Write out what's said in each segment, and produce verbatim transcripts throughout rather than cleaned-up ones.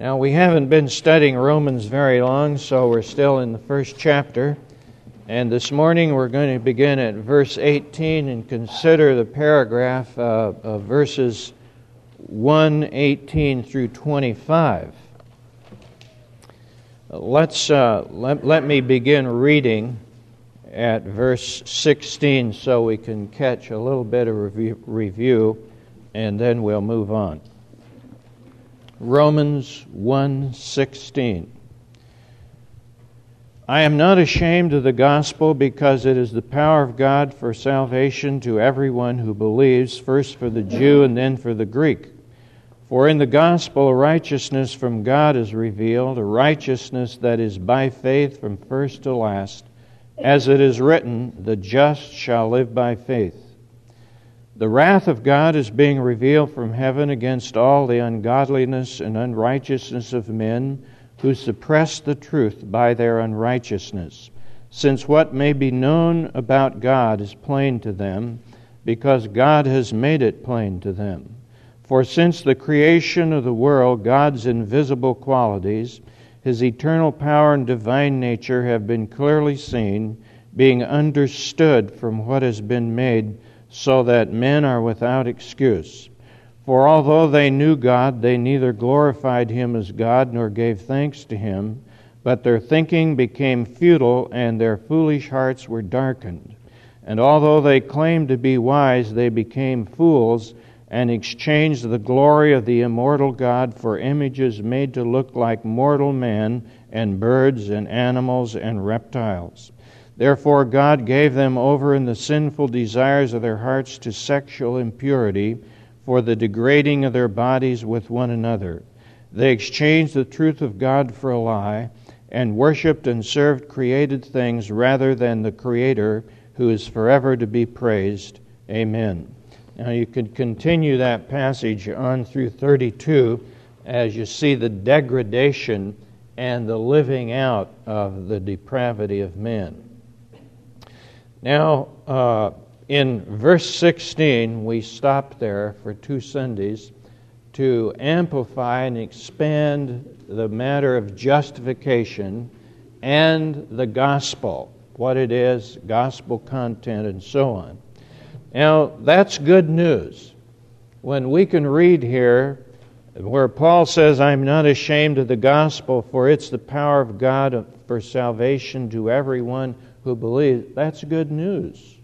Now, we haven't been studying Romans very long, so we're still in the first chapter. And this morning we're going to begin at verse eighteen and consider the paragraph uh, of verses one eighteen through twenty-five. Let's uh, let, let me begin reading at verse sixteen so we can catch a little bit of review, review and then we'll move on. Romans one sixteen. I am not ashamed of the gospel, because it is the power of God for salvation to everyone who believes, first for the Jew and then for the Greek. For in the gospel righteousness from God is revealed, a righteousness that is by faith from first to last. As it is written, the just shall live by faith. The wrath of God is being revealed from heaven against all the ungodliness and unrighteousness of men who suppress the truth by their unrighteousness, since what may be known about God is plain to them, because God has made it plain to them. For since the creation of the world, God's invisible qualities, His eternal power and divine nature have been clearly seen, being understood from what has been made, so that men are without excuse. For although they knew God, they neither glorified Him as God nor gave thanks to Him, but their thinking became futile, and their foolish hearts were darkened. And although they claimed to be wise, they became fools, and exchanged the glory of the immortal God for images made to look like mortal man, and birds, and animals, and reptiles. Therefore God gave them over in the sinful desires of their hearts to sexual impurity, for the degrading of their bodies with one another. They exchanged the truth of God for a lie, and worshipped and served created things rather than the Creator, who is forever to be praised. Amen. Now you could continue that passage on through thirty-two as you see the degradation and the living out of the depravity of men. Now, uh, in verse sixteen, we stopped there for two Sundays to amplify and expand the matter of justification and the gospel, what it is, gospel content, and so on. Now, that's good news. When we can read here where Paul says, I'm not ashamed of the gospel, for it's the power of God for salvation to everyone who believes, that's good news,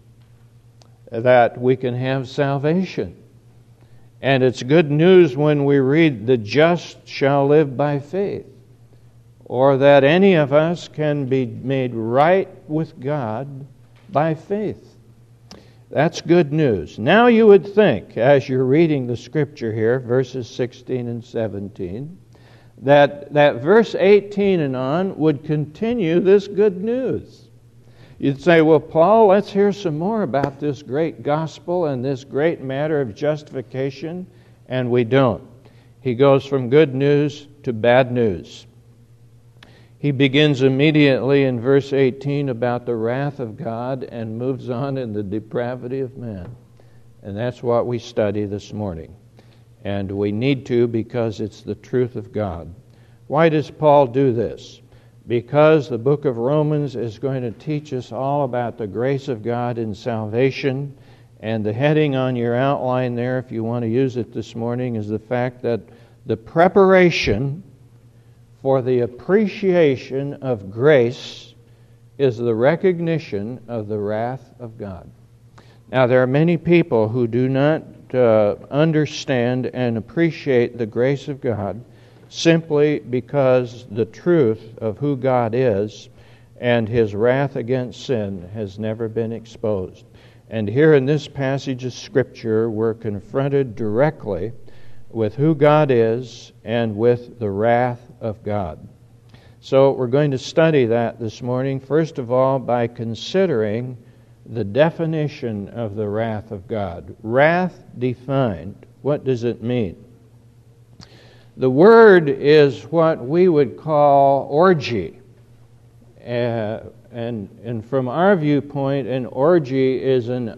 that we can have salvation. And it's good news when we read, the just shall live by faith, or that any of us can be made right with God by faith. That's good news. Now you would think, as you're reading the scripture here, verses sixteen and seventeen, that, that verse eighteen and on would continue this good news. You'd say, well, Paul, let's hear some more about this great gospel and this great matter of justification. And we don't. He goes from good news to bad news. He begins immediately in verse eighteen about the wrath of God and moves on in the depravity of man. And that's what we study this morning. And we need to, because it's the truth of God. Why does Paul do this? Because the book of Romans is going to teach us all about the grace of God in salvation. And the heading on your outline there, if you want to use it this morning, is the fact that the preparation for the appreciation of grace is the recognition of the wrath of God. Now, there are many people who do not uh, understand and appreciate the grace of God, simply because the truth of who God is and His wrath against sin has never been exposed. And here in this passage of Scripture, we're confronted directly with who God is and with the wrath of God. So we're going to study that this morning, first of all, by considering the definition of the wrath of God. Wrath defined, what does it mean? The word is what we would call orgy. Uh, and, and from our viewpoint, an orgy is an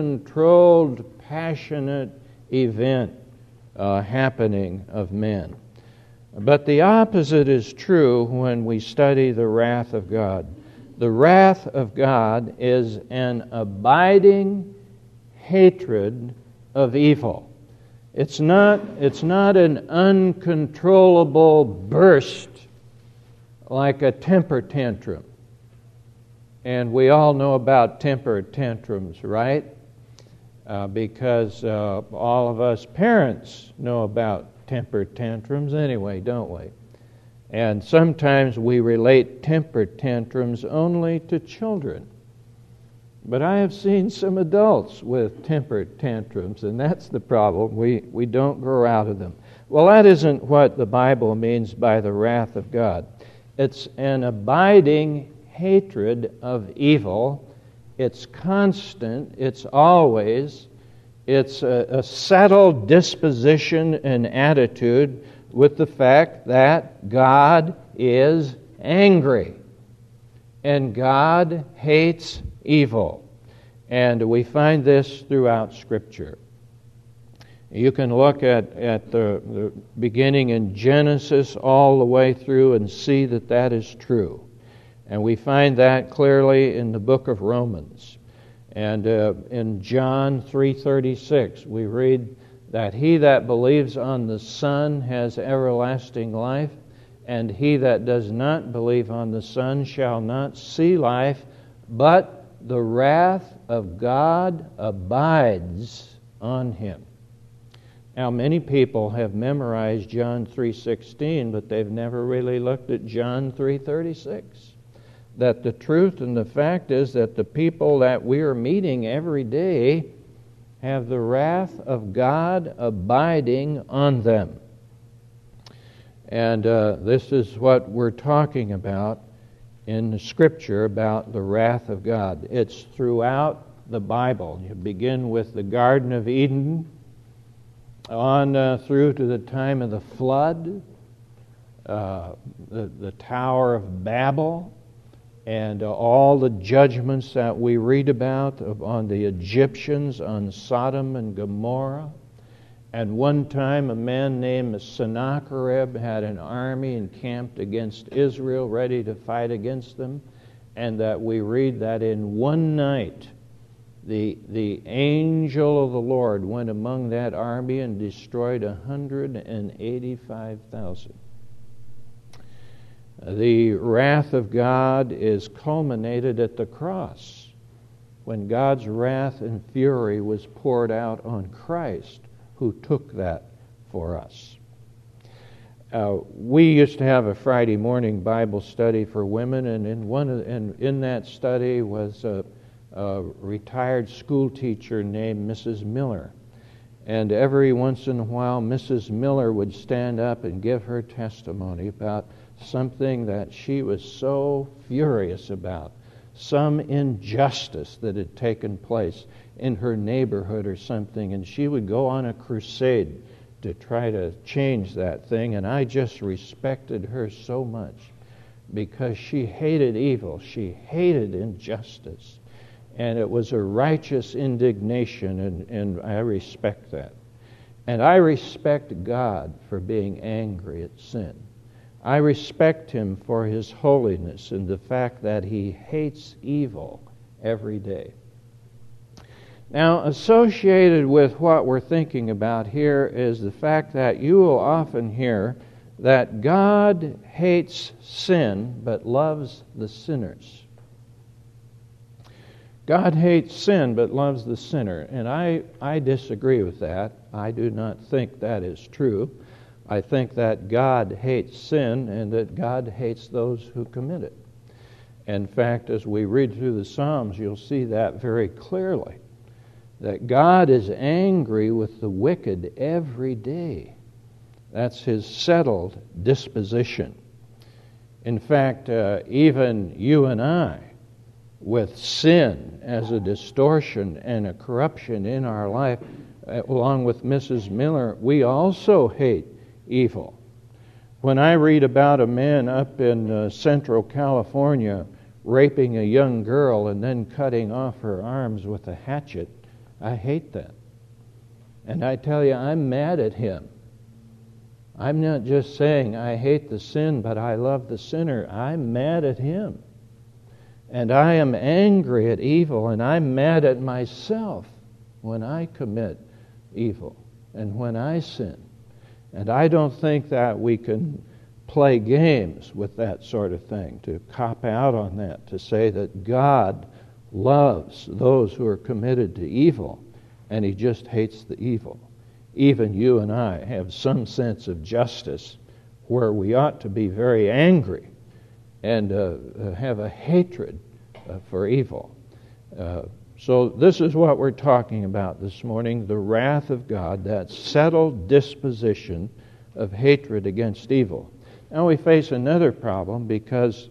uncontrolled, passionate event uh, happening of men. But the opposite is true when we study the wrath of God. The wrath of God is an abiding hatred of evil. It's not, it's not an uncontrollable burst like a temper tantrum. And we all know about temper tantrums, right? Uh, because uh, all of us parents know about temper tantrums anyway, don't we? And sometimes we relate temper tantrums only to children. But I have seen some adults with temper tantrums, and that's the problem. We, we don't grow out of them. Well, that isn't what the Bible means by the wrath of God. It's an abiding hatred of evil. It's constant. It's always. It's a, a settled disposition and attitude with the fact that God is angry and God hates evil. And we find this throughout Scripture. You can look at, at the, the beginning in Genesis all the way through and see that that is true. And we find that clearly in the book of Romans. And uh, in John three thirty-six, we read that he that believes on the Son has everlasting life, and he that does not believe on the Son shall not see life, but the wrath of God abides on him. Now, many people have memorized John three sixteen, but they've never really looked at John three thirty-six. That the truth and the fact is that the people that we are meeting every day have the wrath of God abiding on them. And uh, this is what we're talking about in the Scripture about the wrath of God. It's throughout the Bible. You begin with the Garden of Eden, on uh, through to the time of the flood, uh, the, the Tower of Babel, and uh, all the judgments that we read about on the Egyptians, on Sodom and Gomorrah. And one time a man named Sennacherib had an army encamped against Israel, ready to fight against them. And that we read that in one night, the, the angel of the Lord went among that army and destroyed one hundred eighty-five thousand. The wrath of God is culminated at the cross, when God's wrath and fury was poured out on Christ, who took that for us. Uh, we used to have a Friday morning Bible study for women, and in one of, and in that study was a, a retired school teacher named Missus Miller. And every once in a while, Missus Miller would stand up and give her testimony about something that she was so furious about, some injustice that had taken place in her neighborhood or something, and she would go on a crusade to try to change that thing. And I just respected her so much because she hated evil, she hated injustice, and it was a righteous indignation, and, and I respect that. And I respect God for being angry at sin. I respect Him for His holiness and the fact that He hates evil every day. Now, associated with what we're thinking about here is the fact that you will often hear that God hates sin but loves the sinners. God hates sin but loves the sinner. And I, I disagree with that. I do not think that is true. I think that God hates sin and that God hates those who commit it. In fact, as we read through the Psalms, you'll see that very clearly, that God is angry with the wicked every day. That's His settled disposition. In fact, uh, even you and I, with sin as a distortion and a corruption in our life, uh, along with Missus Miller, we also hate evil. When I read about a man up in uh, Central California raping a young girl and then cutting off her arms with a hatchet, I hate that. And I tell you, I'm mad at him. I'm not just saying I hate the sin, but I love the sinner. I'm mad at him. And I am angry at evil, and I'm mad at myself when I commit evil and when I sin. And I don't think that we can play games with that sort of thing, to cop out on that, to say that God loves those who are committed to evil, and he just hates the evil. Even you and I have some sense of justice where we ought to be very angry and uh, have a hatred uh, for evil. Uh, so this is what we're talking about this morning, the wrath of God, that settled disposition of hatred against evil. Now we face another problem, because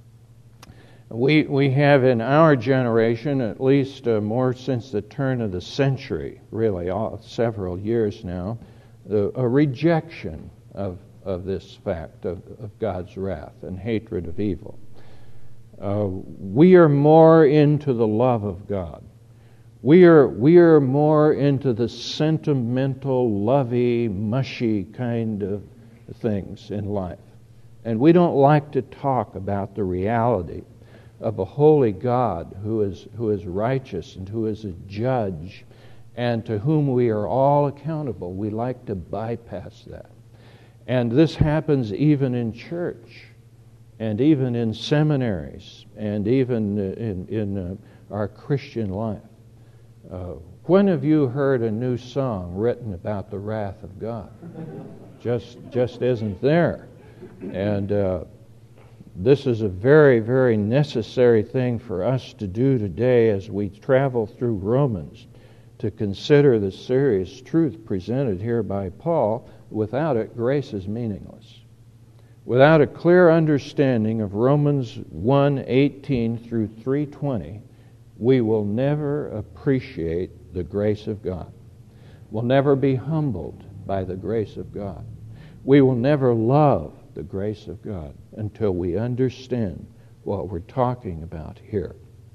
we we have in our generation, at least uh, more since the turn of the century, really all, several years now, the, a rejection of, of this fact of, of God's wrath and hatred of evil. Uh, we are more into the love of God. We are we are more into the sentimental, lovey, mushy kind of things in life. And we don't like to talk about the reality of a holy God who is who is righteous and who is a judge and to whom we are all accountable. We like to bypass that. And this happens even in church and even in seminaries and even in, in uh, our Christian life. Uh, when have you heard a new song written about the wrath of God? Just, just isn't there. And uh, this is a very, very necessary thing for us to do today as we travel through Romans, to consider the serious truth presented here by Paul. Without it, grace is meaningless. Without a clear understanding of Romans one eighteen through three twenty, we will never appreciate the grace of God. We'll never be humbled by the grace of God. We will never love the grace of God until we understand what we're talking about here.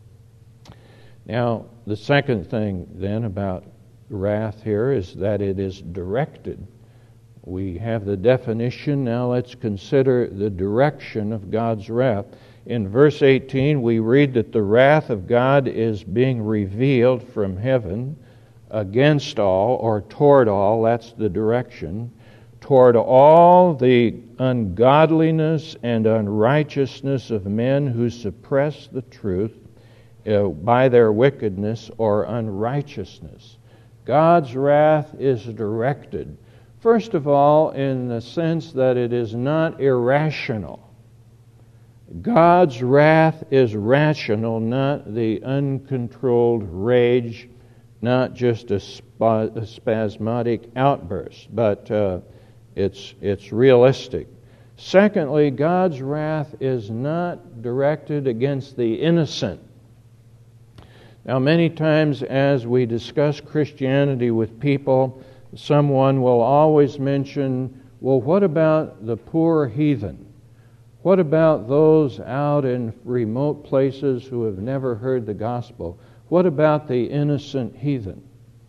Now, the second thing then about wrath here is that it is directed. We have the definition. Now let's consider the direction of God's wrath. In verse eighteen, we read that the wrath of God is being revealed from heaven against all, or toward all, that's the direction, toward all the ungodliness and unrighteousness of men who suppress the truth uh, by their wickedness or unrighteousness. God's wrath is directed, first of all, in the sense that it is not irrational. God's wrath is rational, not the uncontrolled rage, not just a, spa, a spasmodic outburst, but uh, it's it's realistic. Secondly, God's wrath is not directed against the innocent. Now, many times as we discuss Christianity with people, someone will always mention, well, what about the poor heathen? What about those out in remote places who have never heard the gospel? What about the innocent heathen?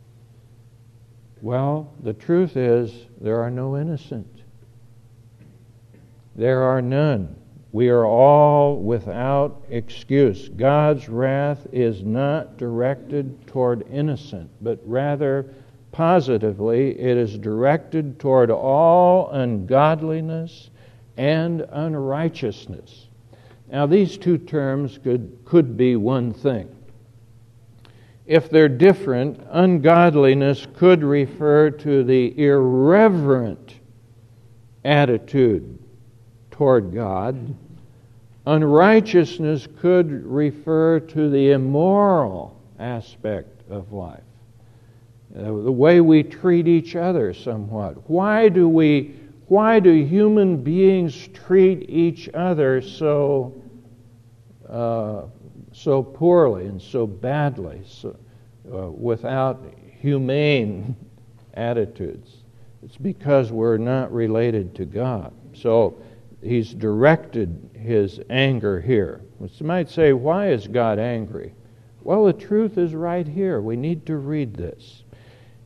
Well, the truth is, there are no innocent. There are none. We are all without excuse. God's wrath is not directed toward innocent, but rather, positively, it is directed toward all ungodliness and unrighteousness. Now, these two terms could, could be one thing. If they're different, ungodliness could refer to the irreverent attitude toward God. Unrighteousness could refer to the immoral aspect of life, uh, the way we treat each other somewhat. Why do we, why do human beings treat each other so uh, so poorly and so badly, so, uh, without humane attitudes? It's because we're not related to God. So he's directed his anger here. You might say, why is God angry? Well, the truth is right here. We need to read this.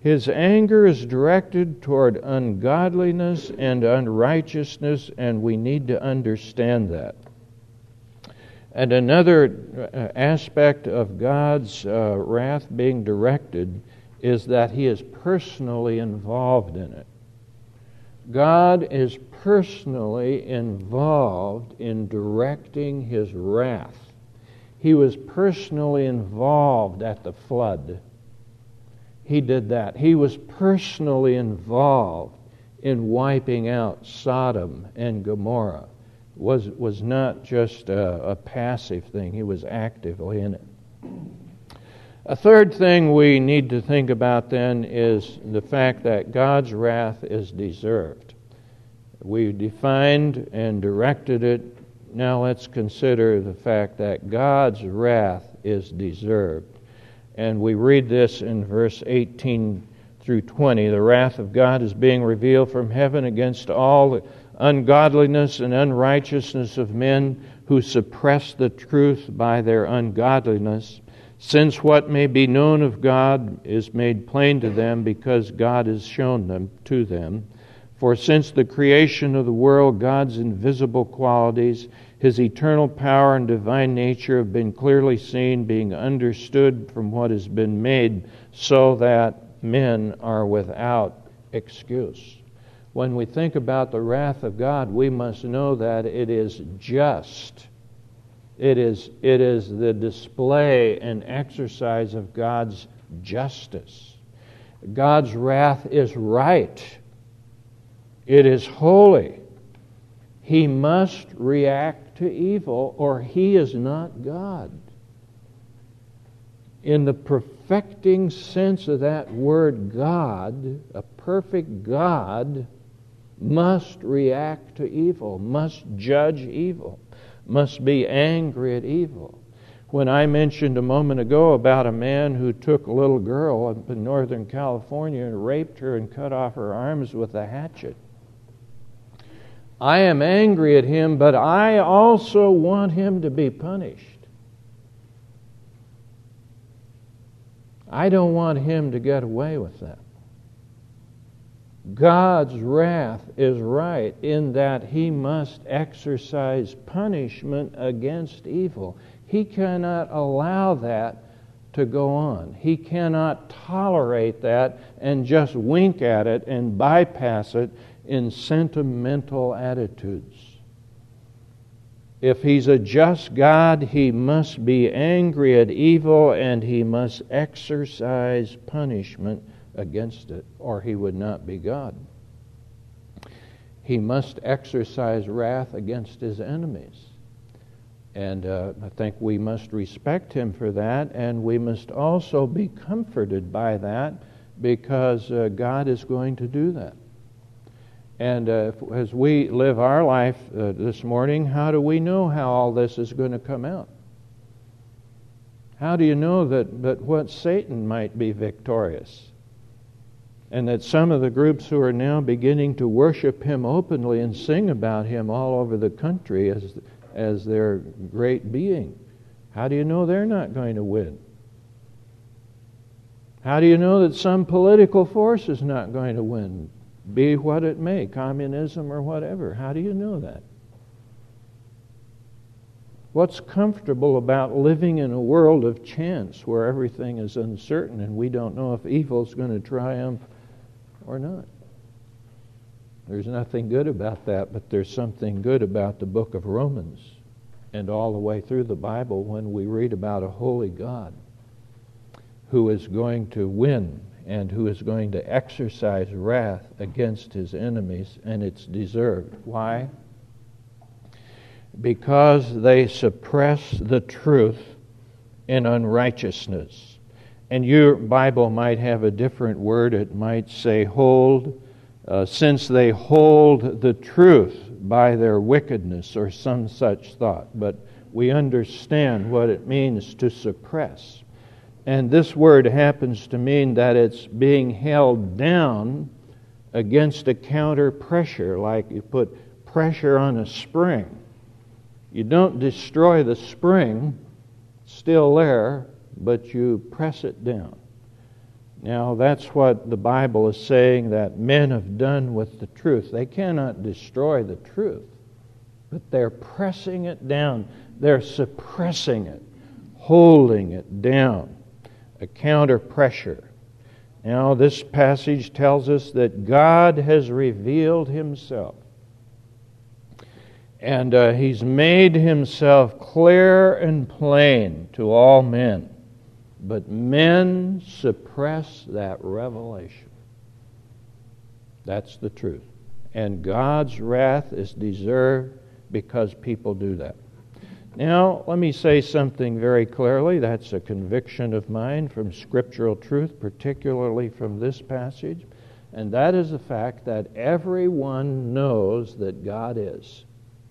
His anger is directed toward ungodliness and unrighteousness, and we need to understand that. And another aspect of God's uh, wrath being directed is that He is personally involved in it. God is personally involved in directing His wrath. He was personally involved at the flood. He did that. He was personally involved in wiping out Sodom and Gomorrah. It was, was not just a, a passive thing. He was actively in it. A third thing we need to think about then is the fact that God's wrath is deserved. We defined and directed it. Now let's consider the fact that God's wrath is deserved. And we read this in verse eighteen through twenty. The wrath of God is being revealed from heaven against all the ungodliness and unrighteousness of men who suppress the truth by their ungodliness, since what may be known of God is made plain to them because God has shown them to them. For since the creation of the world, God's invisible qualities, His eternal power and divine nature have been clearly seen, being understood from what has been made, so that men are without excuse. When we think about the wrath of God, we must know that it is just. It is, it is the display and exercise of God's justice. God's wrath is right. It is holy. He must react to evil, or He is not God. In the perfecting sense of that word, God, a perfect God, must react to evil, must judge evil, must be angry at evil. When I mentioned a moment ago about a man who took a little girl up in Northern California and raped her and cut off her arms with a hatchet, I am angry at him, but I also want him to be punished. I don't want him to get away with that. God's wrath is right in that He must exercise punishment against evil. He cannot allow that to go on. He cannot tolerate that and just wink at it and bypass it in sentimental attitudes. If He's a just God, He must be angry at evil and He must exercise punishment against it, or He would not be God. He must exercise wrath against His enemies. And uh, I think we must respect Him for that, and we must also be comforted by that, because uh, God is going to do that. And uh, as we live our life uh, this morning, how do we know how all this is going to come out? How do you know that, that what Satan might be victorious? And that some of the groups who are now beginning to worship him openly and sing about him all over the country as, as their great being, how do you know they're not going to win? How do you know that some political force is not going to win? Be what it may, communism or whatever. How do you know that? What's comfortable about living in a world of chance where everything is uncertain and we don't know if evil is going to triumph or not? There's nothing good about that, but there's something good about the book of Romans and all the way through the Bible when we read about a holy God who is going to win and who is going to exercise wrath against His enemies, and it's deserved. Why? Because they suppress the truth in unrighteousness. And your Bible might have a different word. It might say hold, uh, since they hold the truth by their wickedness, or some such thought. But we understand what it means to suppress. And this word happens to mean that it's being held down against a counter pressure, like you put pressure on a spring. You don't destroy the spring, it's still there, but you press it down. Now, that's what the Bible is saying that men have done with the truth. They cannot destroy the truth, but they're pressing it down. They're suppressing it, holding it down, a counter pressure. Now, this passage tells us that God has revealed Himself. And uh, He's made Himself clear and plain to all men. But men suppress that revelation. That's the truth. And God's wrath is deserved because people do that. Now, let me say something very clearly. That's a conviction of mine from scriptural truth, particularly from this passage. And that is the fact that everyone knows that God is.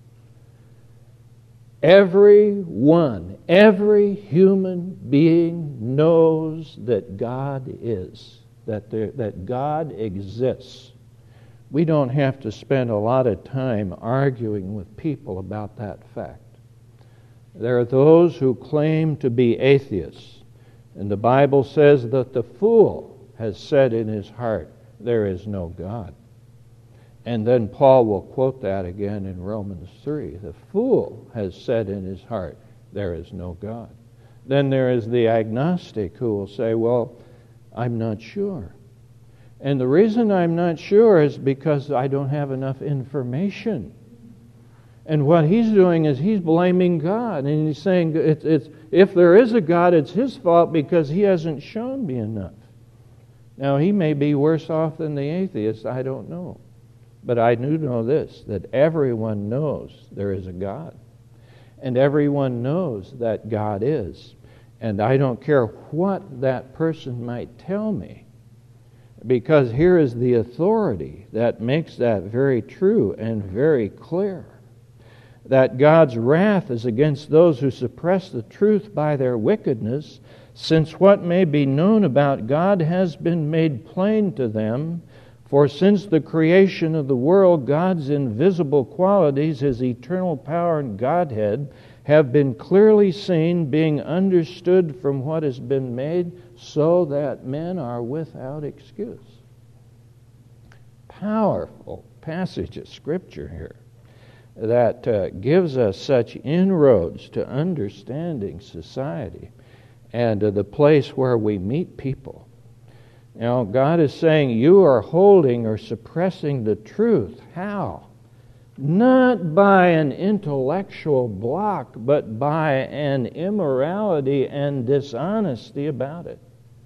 Everyone, every human being knows that God is, that there, that God exists. We don't have to spend a lot of time arguing with people about that fact. There are those who claim to be atheists, and the Bible says that the fool has said in his heart, there is no God. And then Paul will quote that again in Romans three. The fool has said in his heart, there is no God. Then there is the agnostic who will say, well, I'm not sure. And the reason I'm not sure is because I don't have enough information. And what he's doing is he's blaming God. And he's saying, it's, it's, if there is a God, it's His fault because He hasn't shown me enough. Now, he may be worse off than the atheist, I don't know. But I do know this, that everyone knows there is a God. And everyone knows that God is. And I don't care what that person might tell me, because here is the authority that makes that very true and very clear. That God's wrath is against those who suppress the truth by their wickedness, since what may be known about God has been made plain to them. For since the creation of the world, God's invisible qualities, His eternal power and Godhead, have been clearly seen, being understood from what has been made, so that men are without excuse. Powerful passage of Scripture here that uh, gives us such inroads to understanding society and uh, the place where we meet people. You know, God is saying you are holding or suppressing the truth. How? Not by an intellectual block, but by an immorality and dishonesty about it.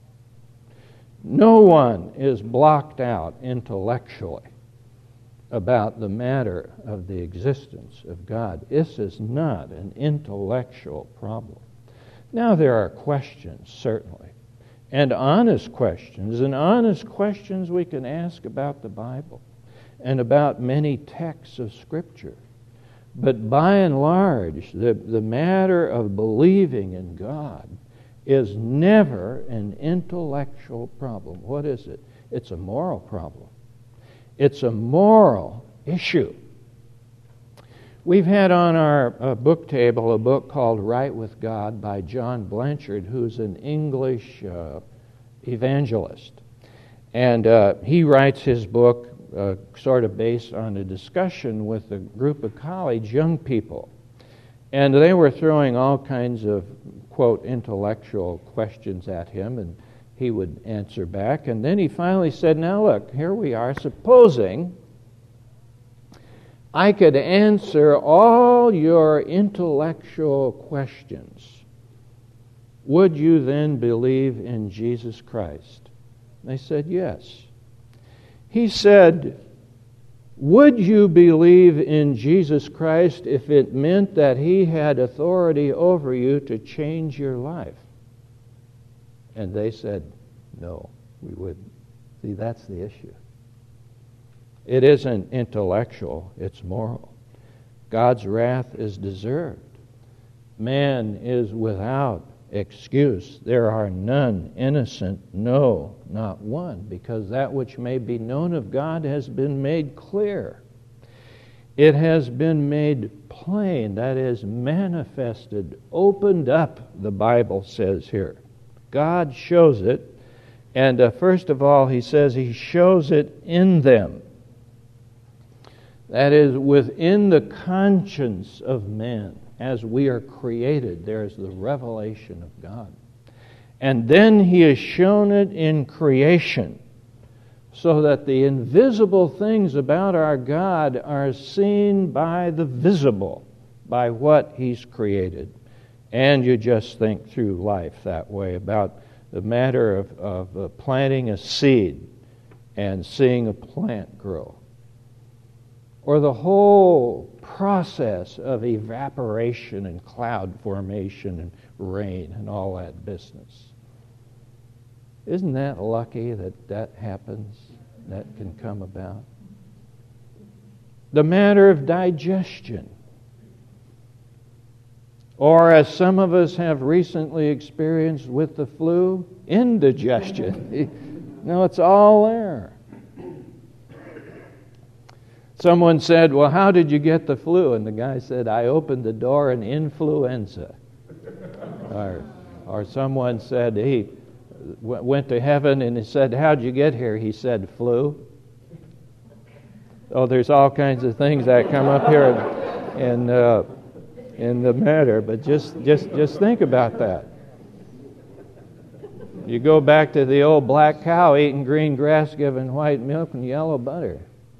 No one is blocked out intellectually about the matter of the existence of God. This is not an intellectual problem. Now, there are questions, certainly. And honest questions, and honest questions we can ask about the Bible and about many texts of Scripture. But by and large, the, the matter of believing in God is never an intellectual problem. What is it? It's a moral problem. It's a moral issue. We've had on our uh, book table a book called Right with God by John Blanchard, who's an English uh, evangelist. And uh, he writes his book uh, sort of based on a discussion with a group of college young people. And they were throwing all kinds of, quote, intellectual questions at him, and he would answer back. And then he finally said, now look, here we are, supposing I could answer all your intellectual questions. Would you then believe in Jesus Christ? They said, yes. He said, would you believe in Jesus Christ if it meant that He had authority over you to change your life? And they said, no, we wouldn't. See, that's the issue. It isn't intellectual, it's moral. God's wrath is deserved. Man is without excuse. There are none innocent, no, not one, because that which may be known of God has been made clear. It has been made plain, that is, manifested, opened up, the Bible says here. God shows it, And uh, first of all, he says he shows it in them. That is, within the conscience of man, as we are created, there is the revelation of God. And then he has shown it in creation, so that the invisible things about our God are seen by the visible, by what he's created. And you just think through life that way, about the matter of, of uh, planting a seed and seeing a plant grow. Or the whole process of evaporation and cloud formation and rain and all that business. Isn't that lucky that that happens, that can come about? The matter of digestion. Or as some of us have recently experienced with the flu, indigestion. No, it's all there. Someone said, well, how did you get the flu? And the guy said, I opened the door and influenza. or, or someone said he w- went to heaven and he said, how'd you get here? He said, flu. Oh, there's all kinds of things that come up here in, in, uh, in the matter, but just, just, just think about that. You go back to the old black cow eating green grass, giving white milk and yellow butter.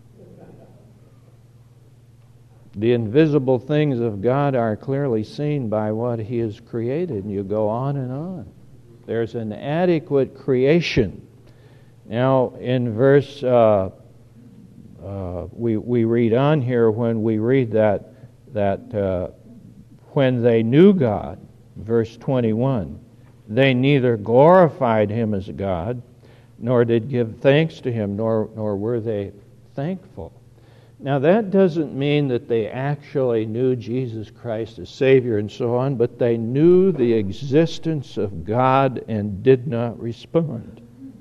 The invisible things of God are clearly seen by what he has created, and you go on and on. There's an adequate creation. Now, in verse, uh, uh, we we read on here when we read that that uh, when they knew God, verse twenty-one, they neither glorified him as God, nor did give thanks to him, nor nor were they thankful. Now, that doesn't mean that they actually knew Jesus Christ as Savior and so on, but they knew the existence of God and did not respond.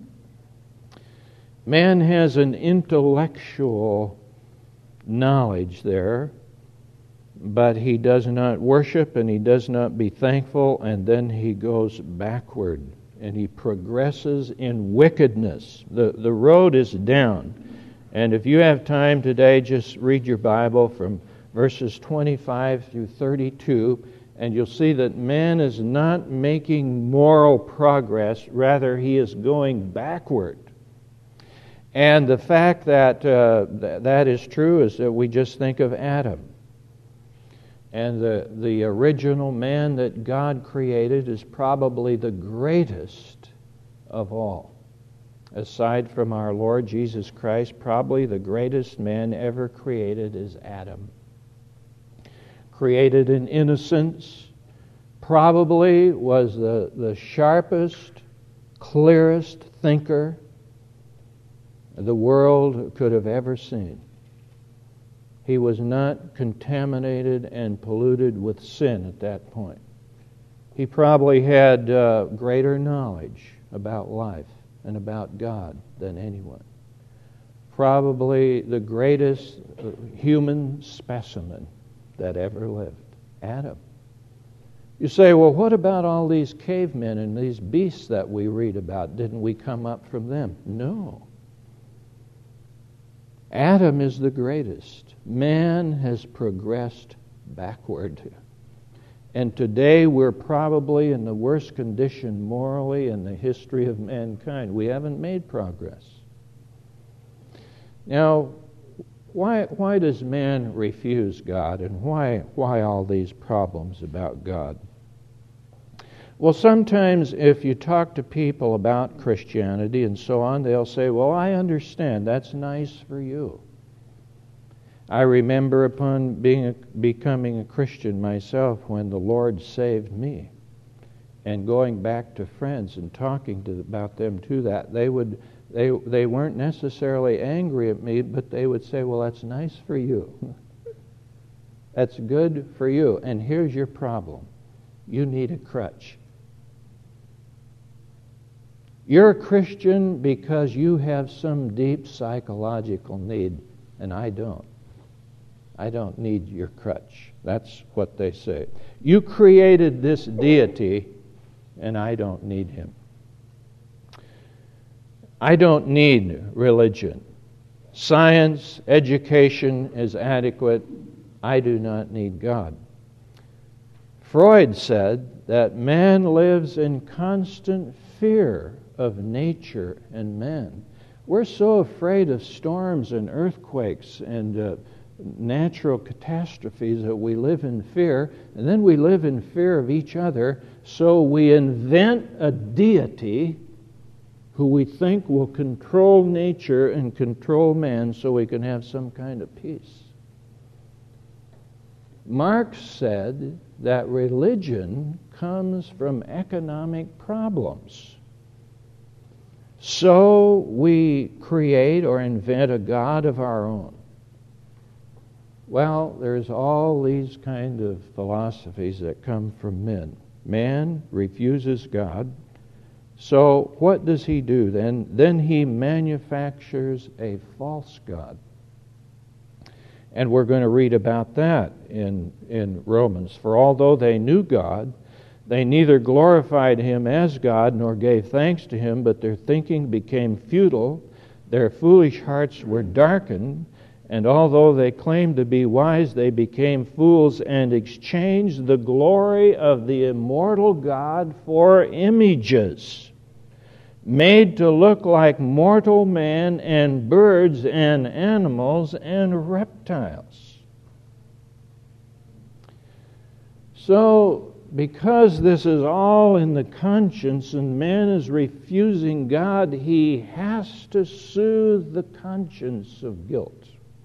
Man has an intellectual knowledge there, but he does not worship and he does not be thankful, and then he goes backward and he progresses in wickedness. The, the road is down. And if you have time today, just read your Bible from verses twenty-five through thirty-two, and you'll see that man is not making moral progress, rather he is going backward. And the fact that uh, th- that is true is that we just think of Adam. And the, the original man that God created is probably the greatest of all. Aside from our Lord Jesus Christ, probably the greatest man ever created is Adam. Created in innocence, probably was the, the sharpest, clearest thinker the world could have ever seen. He was not contaminated and polluted with sin at that point. He probably had uh, greater knowledge about life and about God than anyone. Probably the greatest human specimen that ever lived, Adam. You say, well, what about all these cavemen and these beasts that we read about? Didn't we come up from them? No. Adam is the greatest. Man has progressed backward. And today we're probably in the worst condition morally in the history of mankind. We haven't made progress. Now, why why does man refuse God, and why why all these problems about God? Well, sometimes if you talk to people about Christianity and so on, they'll say, well, I understand. That's nice for you. I remember upon being a, becoming a Christian myself when the Lord saved me, and going back to friends and talking to about them to that, they would they they weren't necessarily angry at me, but they would say, "Well, that's nice for you. That's good for you. And here's your problem: you need a crutch. You're a Christian because you have some deep psychological need, and I don't. I don't need your crutch." That's what they say. You created this deity, and I don't need him. I don't need religion. Science, education is adequate. I do not need God. Freud said that man lives in constant fear of nature and man. We're so afraid of storms and earthquakes and uh, natural catastrophes that we live in fear, and then we live in fear of each other, so we invent a deity who we think will control nature and control man so we can have some kind of peace. Marx said that religion comes from economic problems. So we create or invent a god of our own. Well, there's all these kind of philosophies that come from men. Man refuses God. So what does he do then? Then he manufactures a false god. And we're going to read about that in, in Romans. For although they knew God, they neither glorified him as God nor gave thanks to him, but their thinking became futile, their foolish hearts were darkened, and although they claimed to be wise, they became fools and exchanged the glory of the immortal God for images, made to look like mortal man and birds and animals and reptiles. So, because this is all in the conscience and man is refusing God, he has to soothe the conscience of guilt.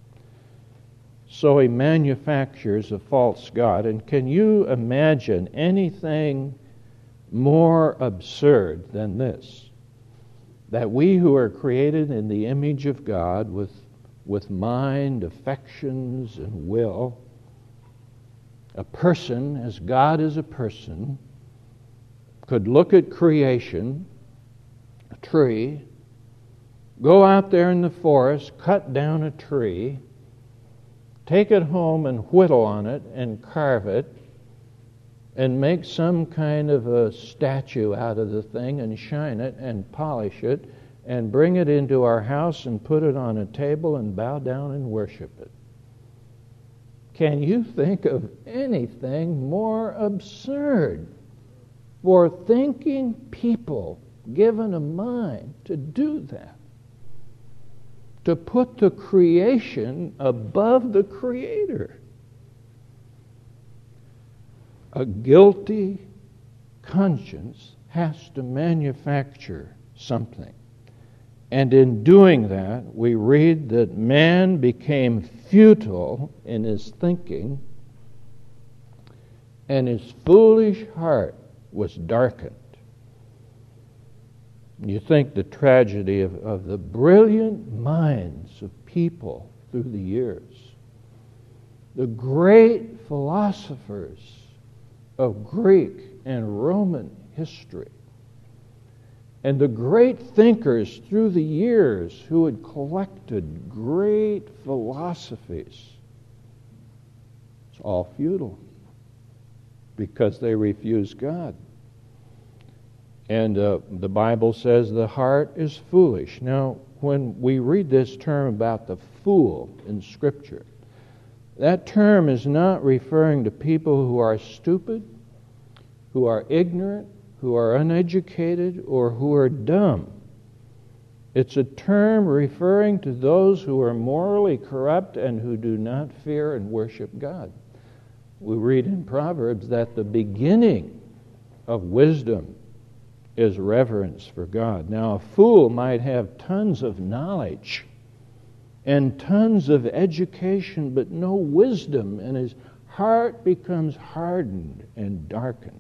So he manufactures a false god. And can you imagine anything more absurd than this? That we who are created in the image of God with, with mind, affections, and will, a person, as God is a person, could look at creation, a tree, go out there in the forest, cut down a tree, take it home and whittle on it and carve it, and make some kind of a statue out of the thing and shine it and polish it and bring it into our house and put it on a table and bow down and worship it. Can you think of anything more absurd for thinking people given a mind to do that? To put the creation above the Creator. A guilty conscience has to manufacture something. And in doing that, we read that man became futile in his thinking, and his foolish heart was darkened. You think the tragedy of, of the brilliant minds of people through the years, the great philosophers of Greek and Roman history, and the great thinkers through the years who had collected great philosophies. It's all futile because they refuse God. And uh, the Bible says the heart is foolish. Now, when we read this term about the fool in Scripture, that term is not referring to people who are stupid, who are ignorant, who are uneducated, or who are dumb. It's a term referring to those who are morally corrupt and who do not fear and worship God. We read in Proverbs that the beginning of wisdom is reverence for God. Now, a fool might have tons of knowledge and tons of education, but no wisdom, and his heart becomes hardened and darkened.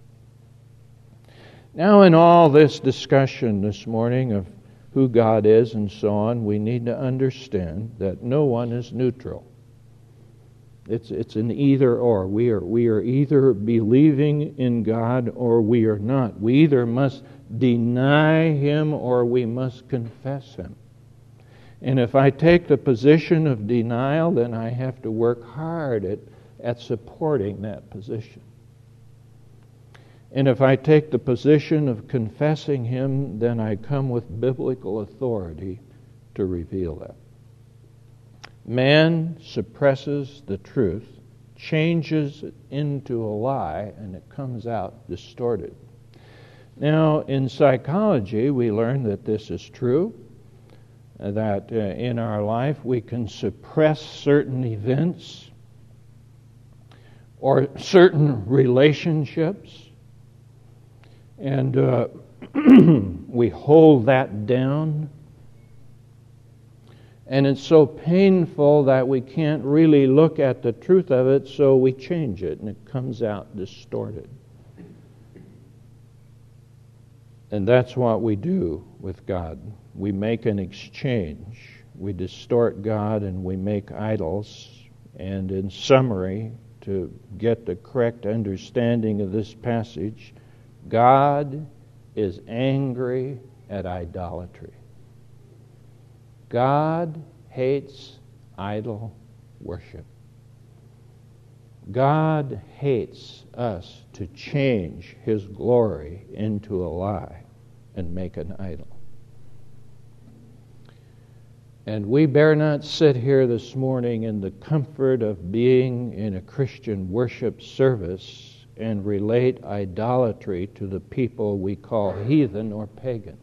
Now, in all this discussion this morning of who God is and so on, we need to understand that no one is neutral. It's it's an either or. We are we are either believing in God or we are not. We either must deny Him or we must confess Him. And if I take the position of denial, then I have to work hard at, at supporting that position. And if I take the position of confessing him, then I come with biblical authority to reveal that. Man suppresses the truth, changes it into a lie, and it comes out distorted. Now, in psychology, we learn that this is true, that uh, in our life we can suppress certain events or certain relationships, and uh, we hold that down. And it's so painful that we can't really look at the truth of it, so we change it, and it comes out distorted. And that's what we do with God. We make an exchange. We distort God and we make idols. And in summary, to get the correct understanding of this passage, God is angry at idolatry. God hates idol worship. God hates us to change His glory into a lie and make an idol. And we dare not sit here this morning in the comfort of being in a Christian worship service and relate idolatry to the people we call heathen or pagan.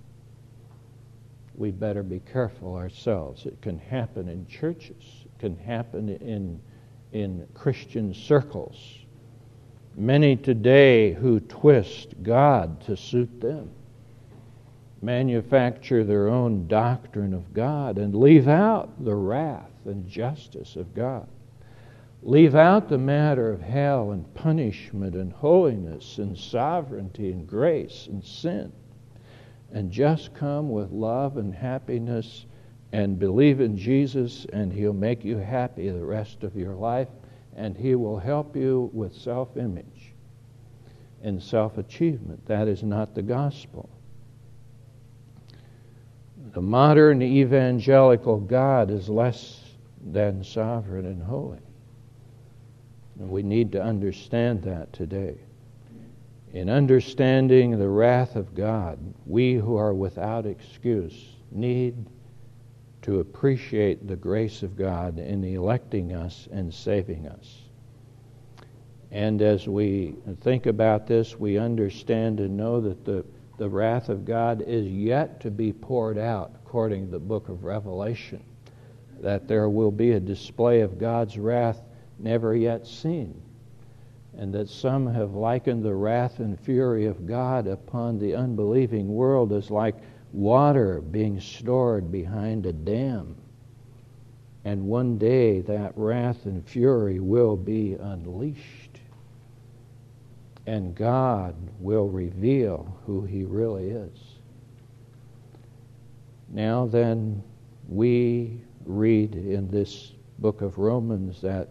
We better be careful ourselves. It can happen in churches. It can happen in, in Christian circles. Many today who twist God to suit them manufacture their own doctrine of God and leave out the wrath and justice of God. Leave out the matter of hell and punishment and holiness and sovereignty and grace and sin, and just come with love and happiness and believe in Jesus, and He'll make you happy the rest of your life, and He will help you with self-image and self-achievement. That is not the gospel. The modern evangelical God is less than sovereign and holy. And we need to understand that today. In understanding the wrath of God, we who are without excuse need to appreciate the grace of God in electing us and saving us. And as we think about this, we understand and know that the, the wrath of God is yet to be poured out, according to the book of Revelation, that there will be a display of God's wrath never yet seen, and that some have likened the wrath and fury of God upon the unbelieving world as like water being stored behind a dam. And one day that wrath and fury will be unleashed, and God will reveal who He really is. Now then, we read in this book of Romans that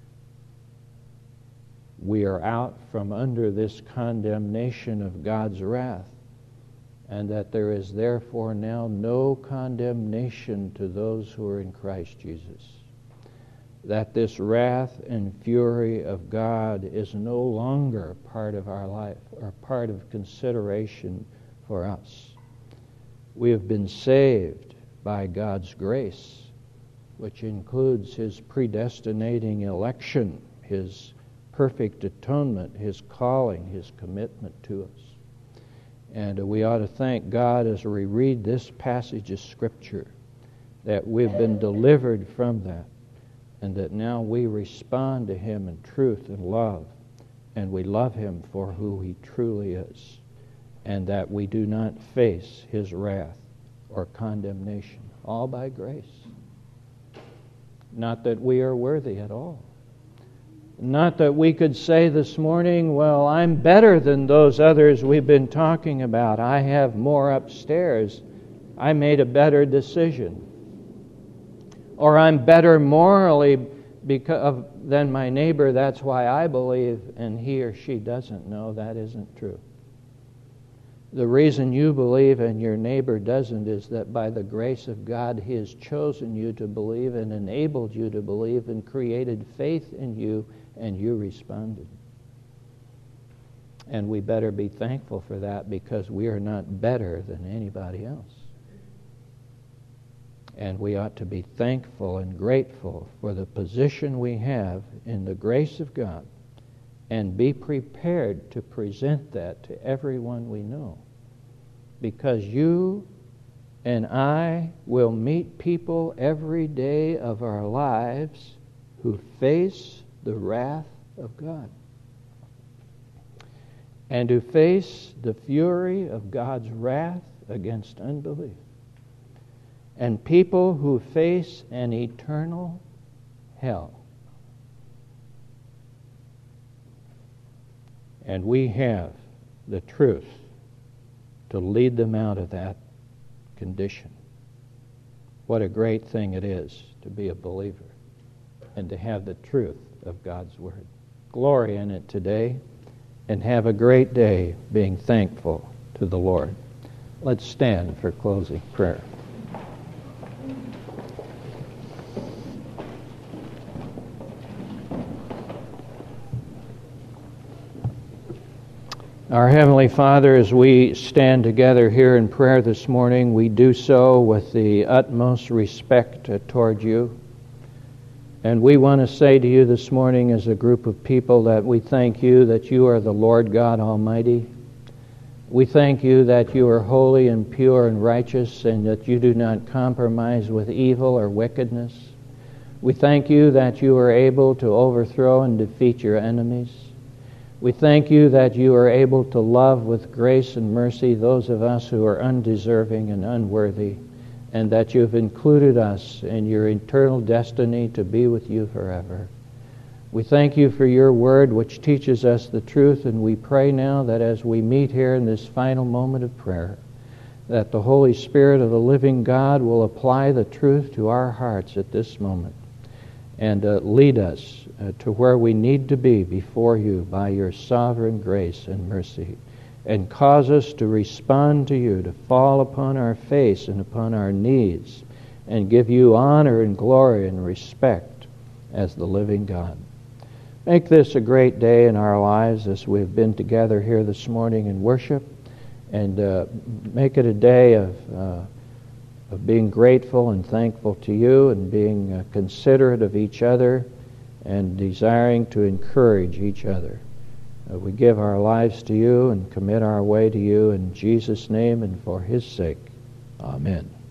we are out from under this condemnation of God's wrath, and that there is therefore now no condemnation to those who are in Christ Jesus. That this wrath and fury of God is no longer part of our life or part of consideration for us. We have been saved by God's grace, which includes His predestinating election, His perfect atonement, His calling, His commitment to us. And we ought to thank God as we read this passage of Scripture that we've been delivered from that, and that now we respond to Him in truth and love, and we love Him for who He truly is, and that we do not face His wrath or condemnation, all by grace. Not that we are worthy at all. Not that we could say this morning, well, I'm better than those others we've been talking about. I have more upstairs. I made a better decision. Or I'm better morally because of, than my neighbor. That's why I believe, and he or she doesn't know. That isn't true. The reason you believe and your neighbor doesn't is that by the grace of God, He has chosen you to believe and enabled you to believe and created faith in you, and you responded. And we better be thankful for that, because we are not better than anybody else. And we ought to be thankful and grateful for the position we have in the grace of God, and be prepared to present that to everyone we know. Because you and I will meet people every day of our lives who face the wrath of God, and who face the fury of God's wrath against unbelief, and people who face an eternal hell. And we have the truth to lead them out of that condition. What a great thing it is to be a believer and to have the truth of God's Word. Glory in it today, and have a great day being thankful to the Lord. Let's stand for closing prayer. Our Heavenly Father, as we stand together here in prayer this morning, we do so with the utmost respect toward you. And we want to say to you this morning as a group of people that we thank you that you are the Lord God Almighty. We thank you that you are holy and pure and righteous, and that you do not compromise with evil or wickedness. We thank you that you are able to overthrow and defeat your enemies. We thank you that you are able to love with grace and mercy those of us who are undeserving and unworthy, and that you have included us in your eternal destiny to be with you forever. We thank you for your word, which teaches us the truth, and we pray now that as we meet here in this final moment of prayer, that the Holy Spirit of the living God will apply the truth to our hearts at this moment, and uh, lead us uh, to where we need to be before you by your sovereign grace and mercy, and cause us to respond to you, to fall upon our face and upon our knees, and give you honor and glory and respect as the living God. Make this a great day in our lives as we've been together here this morning in worship, and uh, make it a day of uh, of being grateful and thankful to you, and being uh, considerate of each other, and desiring to encourage each other. Uh, we give our lives to you and commit our way to you in Jesus' name and for his sake. Amen.